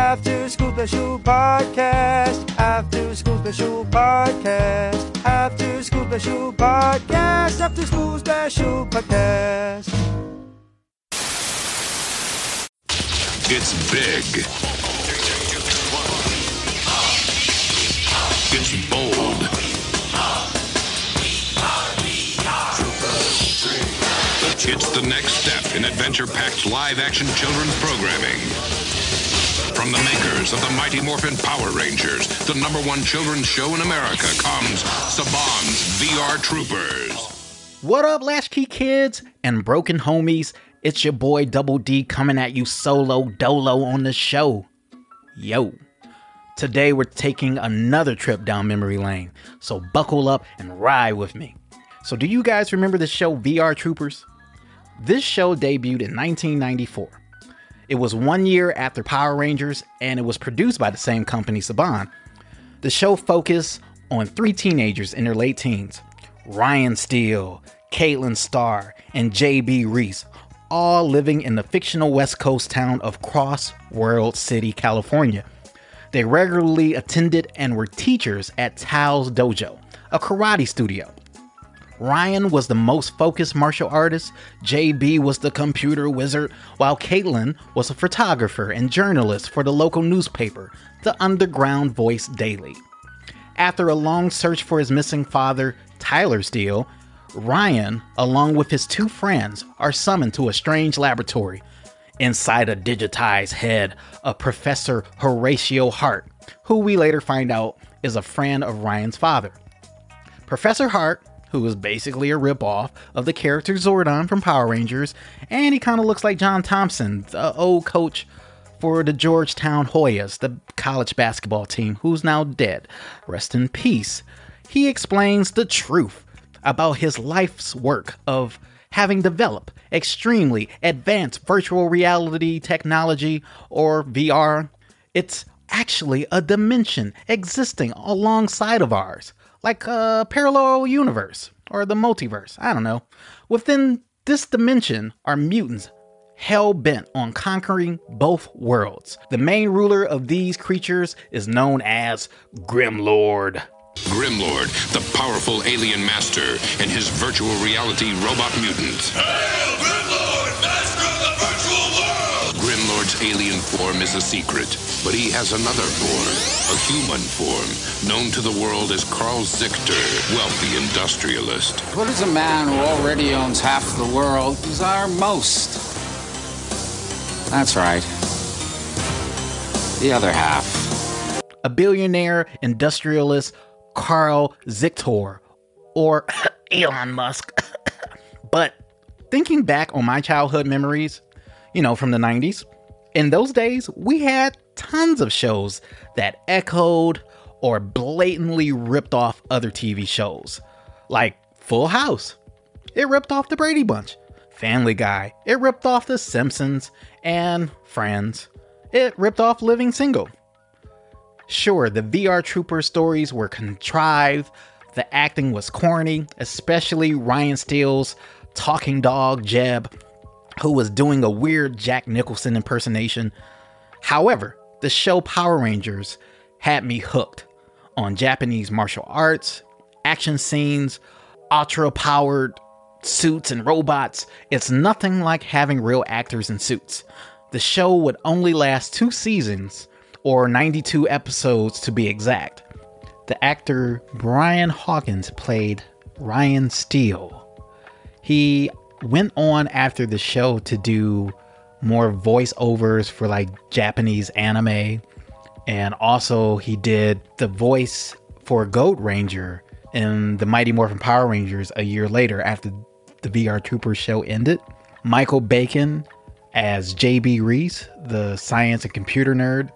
After School Special Podcast. After School Special Podcast. After School Special Podcast. After School Special Podcast. It's big. It's bold. It's the next step in adventure-packed live-action children's programming. From the makers of the Mighty Morphin Power Rangers, the #1 children's show in America, comes Saban's VR Troopers. What up, Latchkey kids and broken homies? It's your boy Double D coming at you solo dolo on the show. Yo. Today we're taking another trip down memory lane, so buckle up and ride with me. So do you guys remember the show VR Troopers? This show debuted in 1994. It was 1 year after Power Rangers, and it was produced by the same company, Saban. The show focused on 3 teenagers in their late teens, Ryan Steele, Caitlin Starr, and J.B. Reese, all living in the fictional West Coast town of Cross World City, California. They regularly attended and were teachers at Tao's Dojo, a karate studio. Ryan was the most focused martial artist, JB was the computer wizard, while Caitlin was a photographer and journalist for the local newspaper, the Underground Voice Daily. After a long search for his missing father, Tyler Steele, Ryan, along with his 2 friends, are summoned to a strange laboratory inside a digitized head of Professor Horatio Hart, who we later find out is a friend of Ryan's father. Professor Hart, who is basically a ripoff of the character Zordon from Power Rangers, and he kind of looks like John Thompson, the old coach for the Georgetown Hoyas, the college basketball team who's now dead. Rest in peace. He explains the truth about his life's work of having developed extremely advanced virtual reality technology, or VR. It's actually a dimension existing alongside of ours, like a parallel universe or the multiverse. I don't know. Within this dimension are mutants hell-bent on conquering both worlds. The main ruler of these creatures is known as Grimlord. Grimlord, the powerful alien master, and his virtual reality robot mutants. Hail, Grimlord, master of the virtual world! Grimlord's alien form is a secret, but he has another form, a human form, known to the world as Carl Zichter, wealthy industrialist. What does a man who already owns half the world desire most? That's right. The other half. A billionaire industrialist, Carl Zichter, or Elon Musk. But thinking back on my childhood memories, from the 90s, in those days, we had tons of shows that echoed or blatantly ripped off other TV shows. Like Full House. It ripped off The Brady Bunch. Family Guy. It ripped off The Simpsons. And Friends. It ripped off Living Single. Sure, the VR Trooper stories were contrived, the acting was corny, especially Ryan Steele's talking dog, Jeb, who was doing a weird Jack Nicholson impersonation. However, the show Power Rangers had me hooked on Japanese martial arts, action scenes, ultra-powered suits and robots. It's nothing like having real actors in suits. The show would only last 2 seasons, or 92 episodes to be exact. The actor Brian Hawkins played Ryan Steele. He went on after the show to do more voiceovers for like Japanese anime, and also he did the voice for Goat Ranger in the Mighty Morphin Power Rangers a year later after the VR Troopers show ended. Michael Bacon as J.B. Reese, the science and computer nerd.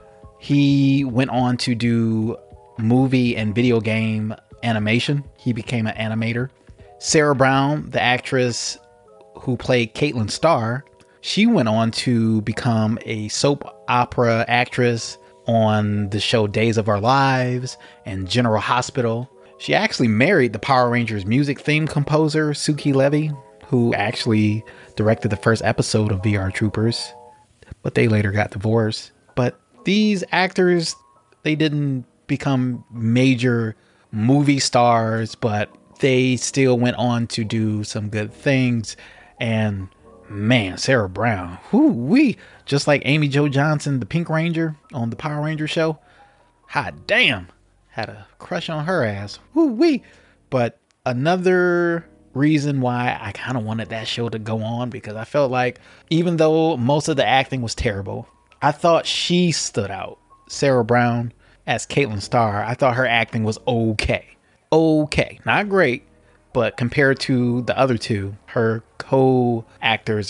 He went on to do movie and video game animation. He became an animator. Sarah Brown, the actress who played Caitlin Starr, she went on to become a soap opera actress on the show Days of Our Lives and General Hospital. She actually married the Power Rangers music theme composer Suki Levy, who actually directed the first episode of VR Troopers, but they later got divorced. But these actors, they didn't become major movie stars, but they still went on to do some good things. And man, Sarah Brown, just like Amy Jo Johnson, the Pink Ranger on the Power Ranger show. Hot damn, had a crush on her ass. But another reason why I kind of wanted that show to go on, because I felt like even though most of the acting was terrible, I thought she stood out. Sarah Brown as Caitlin Starr, I thought her acting was okay, not great, but compared to the other two, her co-actors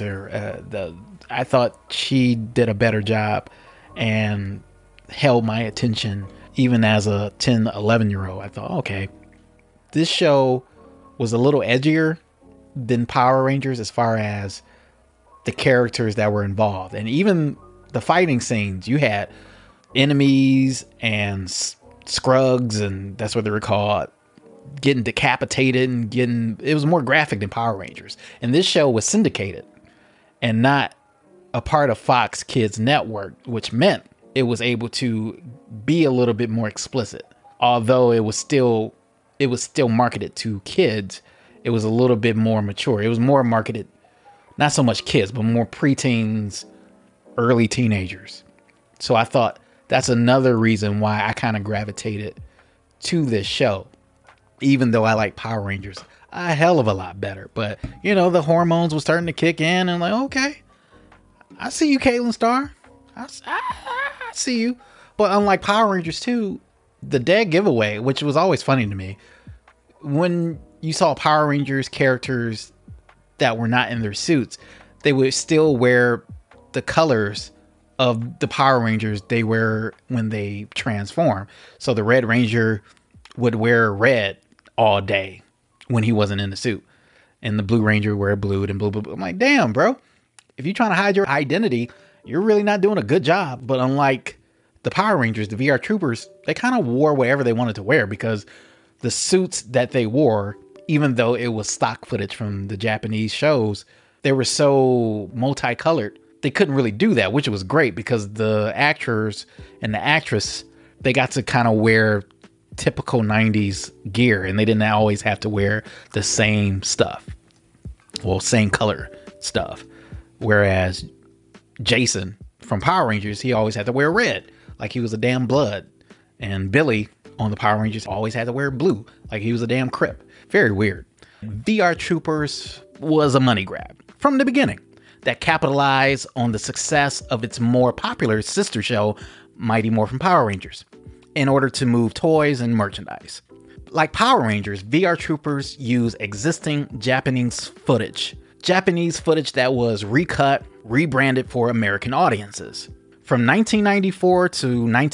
I thought she did a better job and held my attention even as a 10, 11 year old. I thought, okay, this show was a little edgier than Power Rangers as far as the characters that were involved. And even the fighting scenes, you had enemies and scrugs, and that's what they were called, getting decapitated and it was more graphic than Power Rangers. And this show was syndicated and not a part of Fox Kids Network, which meant it was able to be a little bit more explicit. Although it was still marketed to kids, it was a little bit more mature. It was more marketed, not so much kids, but more preteens, early teenagers. So I thought that's another reason why I kind of gravitated to this show, even though I like Power Rangers a hell of a lot better. But, the hormones were starting to kick in, and like, okay, I see you, Caitlin Starr. I see you. But unlike Power Rangers 2, the dead giveaway, which was always funny to me, when you saw Power Rangers characters that were not in their suits, they would still wear the colors of the Power Rangers they wear when they transform. So the Red Ranger would wear red all day when he wasn't in the suit, and the Blue Ranger would wear blue and blue. I'm like, damn, bro, if you're trying to hide your identity, you're really not doing a good job. But unlike the Power Rangers, the VR Troopers, they kind of wore whatever they wanted to wear, because the suits that they wore, even though it was stock footage from the Japanese shows, they were so multicolored. They couldn't really do that, which was great, because the actors and the actress, they got to kind of wear typical 90s gear, and they didn't always have to wear the same stuff. Well, same color stuff. Whereas Jason from Power Rangers, he always had to wear red, like he was a damn blood. And Billy on the Power Rangers always had to wear blue, like he was a damn Crip. Very weird. VR Troopers was a money grab from the beginning that capitalized on the success of its more popular sister show, Mighty Morphin Power Rangers, in order to move toys and merchandise. Like Power Rangers, VR Troopers use existing Japanese footage that was recut, rebranded for American audiences. From 1994 to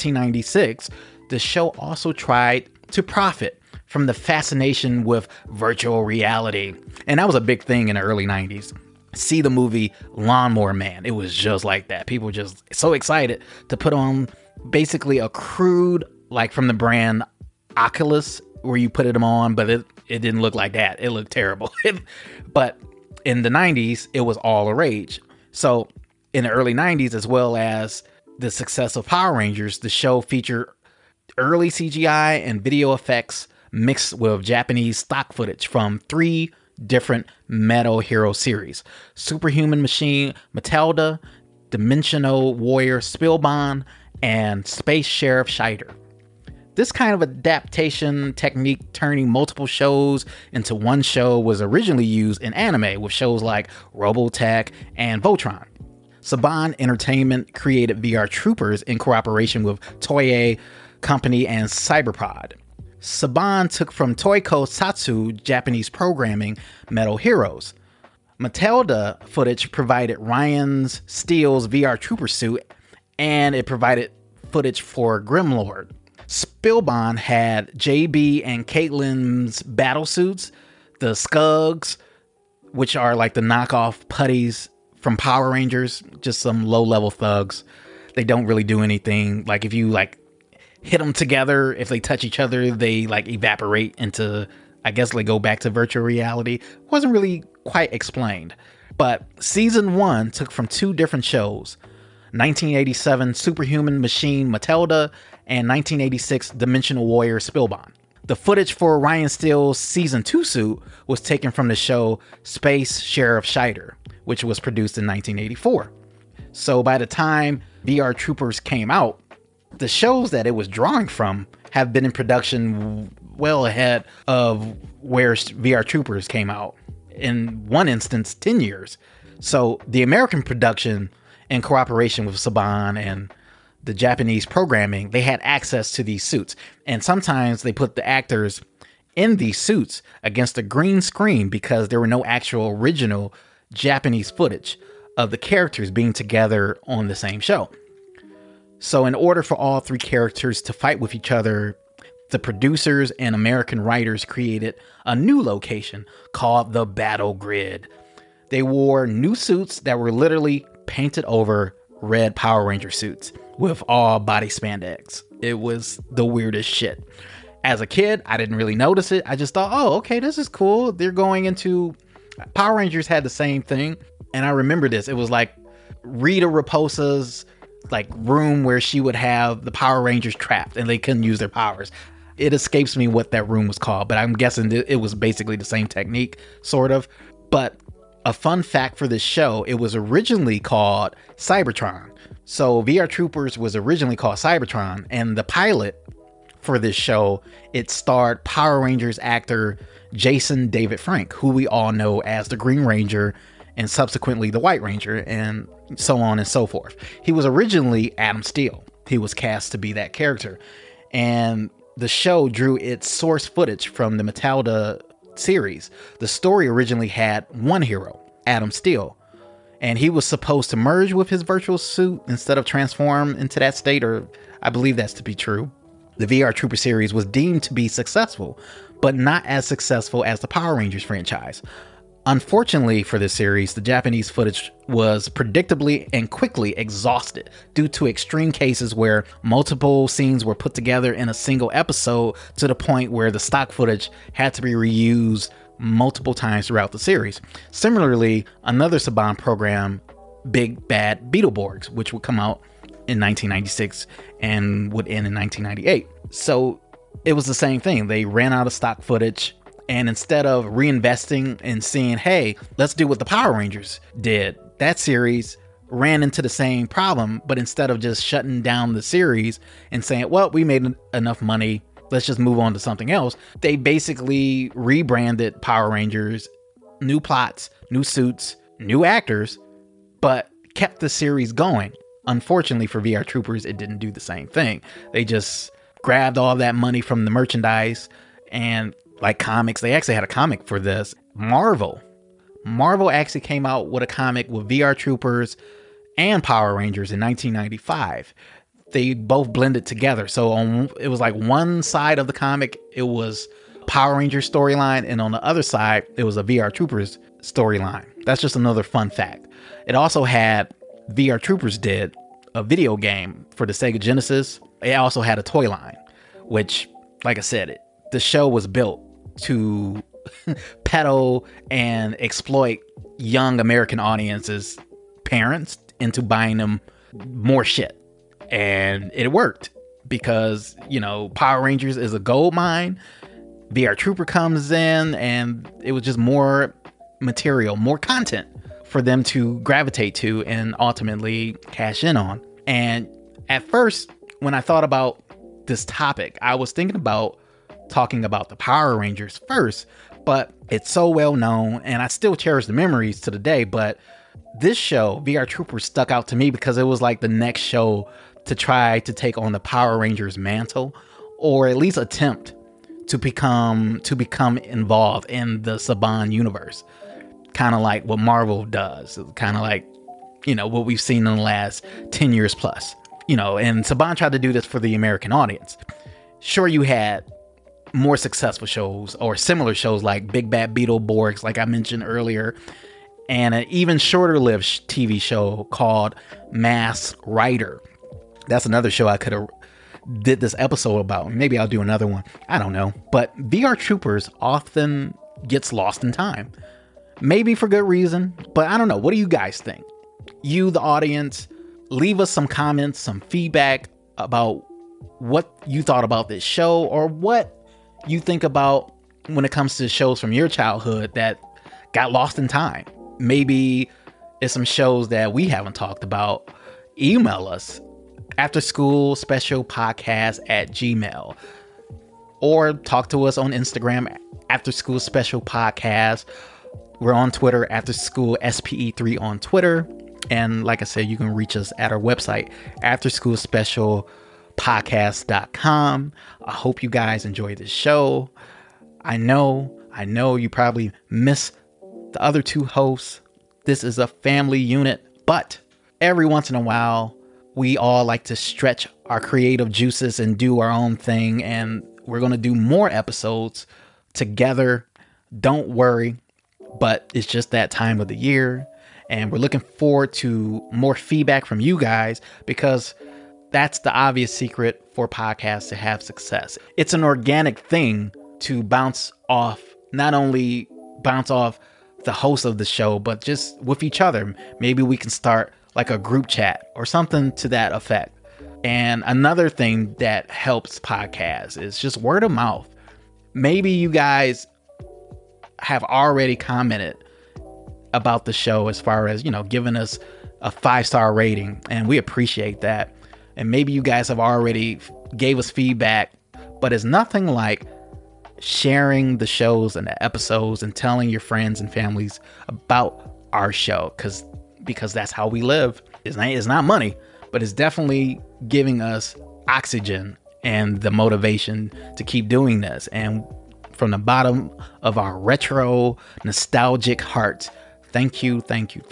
1996, the show also tried to profit from the fascination with virtual reality. And that was a big thing in the early 90s. See the movie Lawnmower Man. It was just like that. People were just so excited to put on basically a crude, like from the brand Oculus, where you put them on, but it didn't look like that. It looked terrible. But in the 90s, it was all a rage. So in the early 90s, as well as the success of Power Rangers, the show featured early CGI and video effects mixed with Japanese stock footage from 3 different Metal Hero series: Superhuman Machine Matilda, Dimensional Warrior Spillbond, and Space Sheriff Scheider. This kind of adaptation technique, turning multiple shows into one show, was originally used in anime with shows like Robotech and Voltron. Saban Entertainment created VR Troopers in cooperation with Toei Company and Cyberpod. Saban took from Tokusatsu Japanese programming Metal Heroes. Matilda footage provided Ryan Steele's VR Trooper suit, and it provided footage for Grimlord. Spillbond had JB and Caitlin's battle suits, the Skugs, which are like the knockoff putties from Power Rangers, just some low-level thugs. They don't really do anything. Like if you like hit them together, if they touch each other, they like evaporate into, I guess they go back to virtual reality. Wasn't really quite explained. But season 1 took from 2 different shows. 1987 Superhuman Machine Matilda, and 1986 Dimensional Warrior Spillbond. The footage for Ryan Steele's Season 2 suit was taken from the show Space Sheriff Scheider, which was produced in 1984. So by the time VR Troopers came out, the shows that it was drawing from have been in production well ahead of where VR Troopers came out. In one instance, 10 years. So the American production, in cooperation with Saban and the Japanese programming, they had access to these suits. And sometimes they put the actors in these suits against a green screen because there were no actual original Japanese footage of the characters being together on the same show. So in order for all three characters to fight with each other, the producers and American writers created a new location called the Battle Grid. They wore new suits that were literally painted over red Power Ranger suits with all body spandex. It was the weirdest shit. As a kid, I didn't really notice it. I just thought, oh, okay, this is cool. They're going into... Power Rangers had the same thing. And I remember this. It was like Rita Raposa's like room where she would have the Power Rangers trapped and they couldn't use their powers. It escapes me what that room was called, but I'm guessing it was basically the same technique, sort of. But a fun fact for this show, it was originally called Cybertron. So VR Troopers was originally called Cybertron, and the pilot for this show, it starred Power Rangers actor Jason David Frank, who we all know as the Green Ranger and subsequently the White Ranger, and so on and so forth. He was originally Adam Steele. He was cast to be that character. And the show drew its source footage from the Matilda series. The story originally had one hero, Adam Steele, and he was supposed to merge with his virtual suit instead of transform into that state, or I believe that's to be true. The VR Trooper series was deemed to be successful, but not as successful as the Power Rangers franchise. Unfortunately for this series, the Japanese footage was predictably and quickly exhausted due to extreme cases where multiple scenes were put together in a single episode to the point where the stock footage had to be reused multiple times throughout the series. Similarly, another Saban program, Big Bad Beetleborgs, which would come out in 1996 and would end in 1998. So it was the same thing. They ran out of stock footage, and instead of reinvesting and seeing, hey, let's do what the Power Rangers did, that series ran into the same problem. But instead of just shutting down the series and saying, well, we made enough money, let's just move on to something else, they basically rebranded Power Rangers, new plots, new suits, new actors, but kept the series going. Unfortunately for VR Troopers, it didn't do the same thing. They just grabbed all that money from the merchandise and like comics. They actually had a comic for this. Marvel actually came out with a comic with VR Troopers and Power Rangers in 1995. They both blended together. So it was like one side of the comic, it was Power Rangers storyline, and on the other side, it was a VR Troopers storyline. That's just another fun fact. It also had VR Troopers did a video game for the Sega Genesis. It also had a toy line, which, like I said, the show was built to peddle and exploit young American audiences, parents, into buying them more shit. And it worked because, you know, Power Rangers is a gold mine. VR Trooper comes in and it was just more material, more content for them to gravitate to and ultimately cash in on. And at first, when I thought about this topic, I was thinking about talking about the Power Rangers first, but it's so well known and I still cherish the memories to the day. But this show, VR Troopers, stuck out to me because it was like the next show to try to take on the Power Rangers mantle, or at least attempt to become involved in the Saban universe. Kind of like what Marvel does. Kind of like, you know, what we've seen in the last 10 years plus. You know, and Saban tried to do this for the American audience. Sure, you had more successful shows or similar shows like Big Bad Beetleborgs, like I mentioned earlier, and an even shorter lived TV show called Masked Rider. That's another show I could have did this episode about. Maybe I'll do another one. I don't know. But VR Troopers often gets lost in time. Maybe for good reason, but I don't know. What do you guys think? You, the audience, leave us some comments, some feedback about what you thought about this show or what you think about when it comes to shows from your childhood that got lost in time. Maybe it's some shows that we haven't talked about. Email us afterschoolspecialpodcast@gmail.com or talk to us on Instagram afterschoolspecialpodcast. We're on Twitter, afterschoolspe3 on Twitter. And like I said, you can reach us at our website, afterschoolspecialpodcast.com. I hope you guys enjoy this show. I know you probably miss the other two hosts. This is a family unit, but every once in a while, we all like to stretch our creative juices and do our own thing. And we're going to do more episodes together. Don't worry, but it's just that time of the year. And we're looking forward to more feedback from you guys, because that's the obvious secret for podcasts to have success. It's an organic thing to not only bounce off the host of the show, but just with each other. Maybe we can start like a group chat or something to that effect. And another thing that helps podcasts is just word of mouth. Maybe you guys have already commented about the show as far as, giving us a 5-star rating, and we appreciate that. And maybe you guys have already gave us feedback, but it's nothing like sharing the shows and the episodes and telling your friends and families about our show, because that's how we live. It's not money, but it's definitely giving us oxygen and the motivation to keep doing this. And from the bottom of our retro nostalgic hearts, thank you.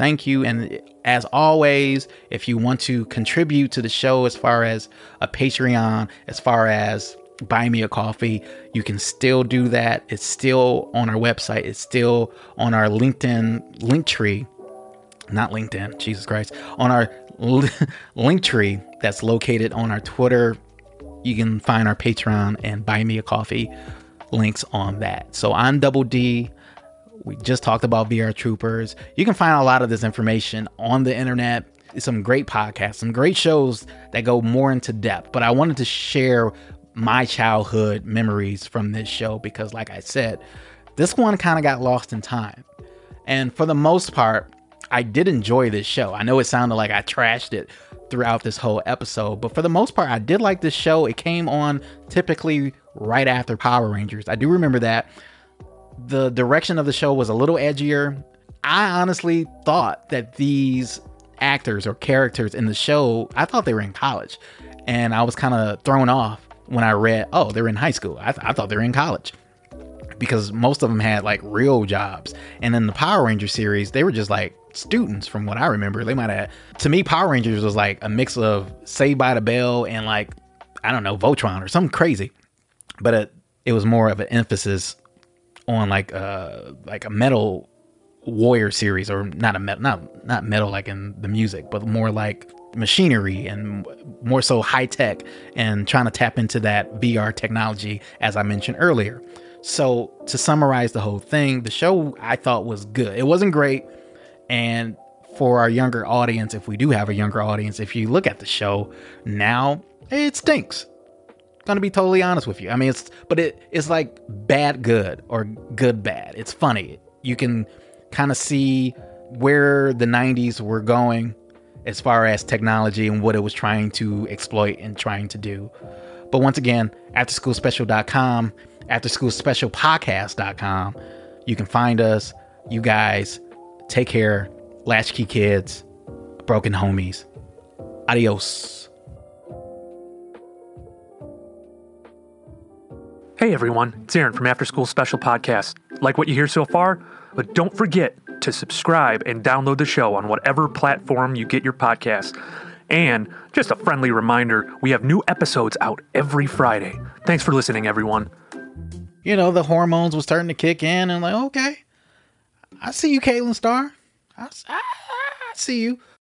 And as always, if you want to contribute to the show as far as a Patreon, as far as buy me a coffee, you can still do that. It's still on our website. It's still on our LinkedIn link tree. Not LinkedIn, Jesus Christ. On our link tree that's located on our Twitter. You can find our Patreon and buy me a coffee links on that. So I'm Double D. We just talked about VR Troopers. You can find a lot of this information on the internet. Some great podcasts, some great shows that go more into depth. But I wanted to share my childhood memories from this show because, like I said, this one kind of got lost in time. And for the most part, I did enjoy this show. I know it sounded like I trashed it throughout this whole episode, but for the most part, I did like this show. It came on typically right after Power Rangers. I do remember that. The direction of the show was a little edgier. I honestly thought that these actors or characters in the show, I thought they were in college. And I was kind of thrown off when I read, oh, they're in high school. I thought they were in college, because most of them had like real jobs. And in the Power Ranger series, they were just like students from what I remember. They might have, to me, Power Rangers was like a mix of Saved by the Bell and like, I don't know, Voltron or something crazy. But it was more of an emphasis on like a metal warrior series, or not metal like in the music, but more like machinery and more so high tech, and trying to tap into that VR technology, as I mentioned earlier. So to summarize the whole thing, the show I thought was good. It wasn't great. And for our younger audience, if we do have a younger audience, if you look at the show now, it stinks. Gonna be totally honest with you. I mean, it's like bad good or good bad. It's funny. You can kind of see where the 90s were going as far as technology and what it was trying to exploit and trying to do. But once again, afterschoolspecial.com, afterschoolspecialpodcast.com. You can find us. You guys take care. Latchkey kids, broken homies. Adios. Hey everyone, it's Aaron from After School Special Podcast. Like what you hear so far? But don't forget to subscribe and download the show on whatever platform you get your podcast. And just a friendly reminder, we have new episodes out every Friday. Thanks for listening, everyone. You know, the hormones were starting to kick in, and like, okay, I see you, Caitlin Starr. I see you.